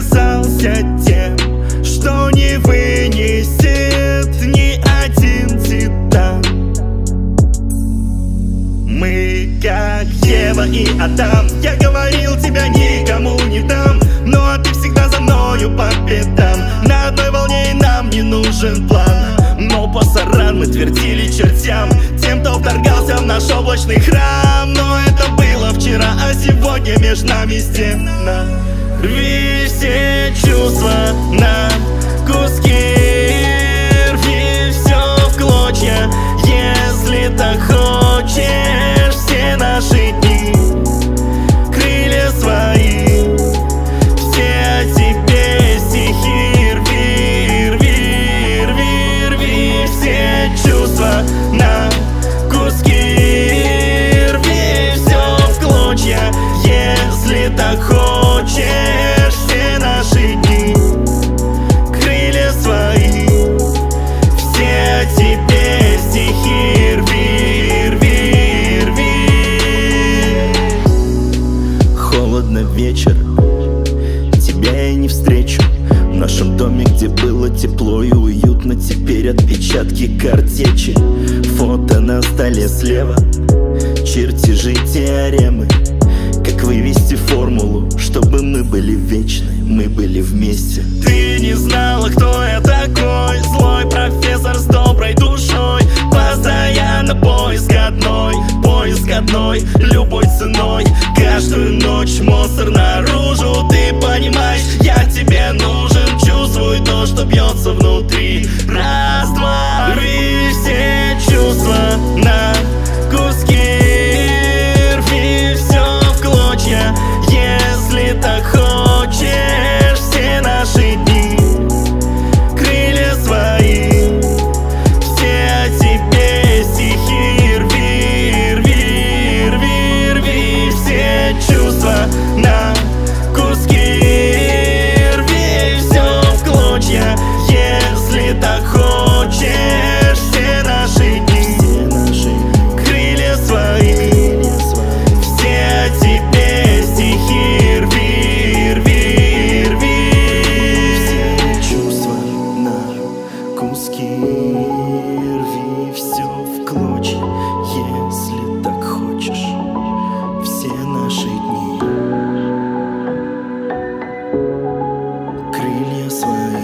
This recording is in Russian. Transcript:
оказался тем, что не вынесет ни один титан. Мы как Ева и Адам. Я говорил, тебя никому не дам, но ты всегда за мною по пятам. На одной волне и нам не нужен план. Но пасаран мы твердили чертям, тем, кто вторгался в наш облачный храм. Но это было вчера, а сегодня между нами стена. Рви все чувства на куски, рви все в клочья, если так хочешь. Все наши дни, крылья свои, все тебе стихи. Рви, рви, рви, рви все чувства на куски, рви все в клочья, если так хочешь. Все наши дни, крылья свои, все тебе стихи. Рви, рви, рви. Холодно вечер, тебя я не встречу. В нашем доме, где было тепло и уютно, теперь отпечатки картечи. Фото на столе слева, чертежи теоремы. Как вывести формулу, чтобы мы были вечны, мы были вместе. Ты не знала, кто я такой, злой профессор с доброй душой. Постоянно поиск одной, любой ценой. Каждую ночь монстр наружу, ты понимаешь, я тебе нужен. Чувствуй то, что бьется внутри. Раз, два, рви все чувства на куски, рви все в клочья, если так хочешь. Все наши дни, крылья свои, все тебе стихи. Рви, рви, рви, рви все чувства на куски, рви все в клочья, если так хочешь. Все наши дни, крылья свои, все тебе стихи. Рви, рви, рви все чувства на куски, рви все в клочья, если так хочешь. Все наши дни, крылья свои,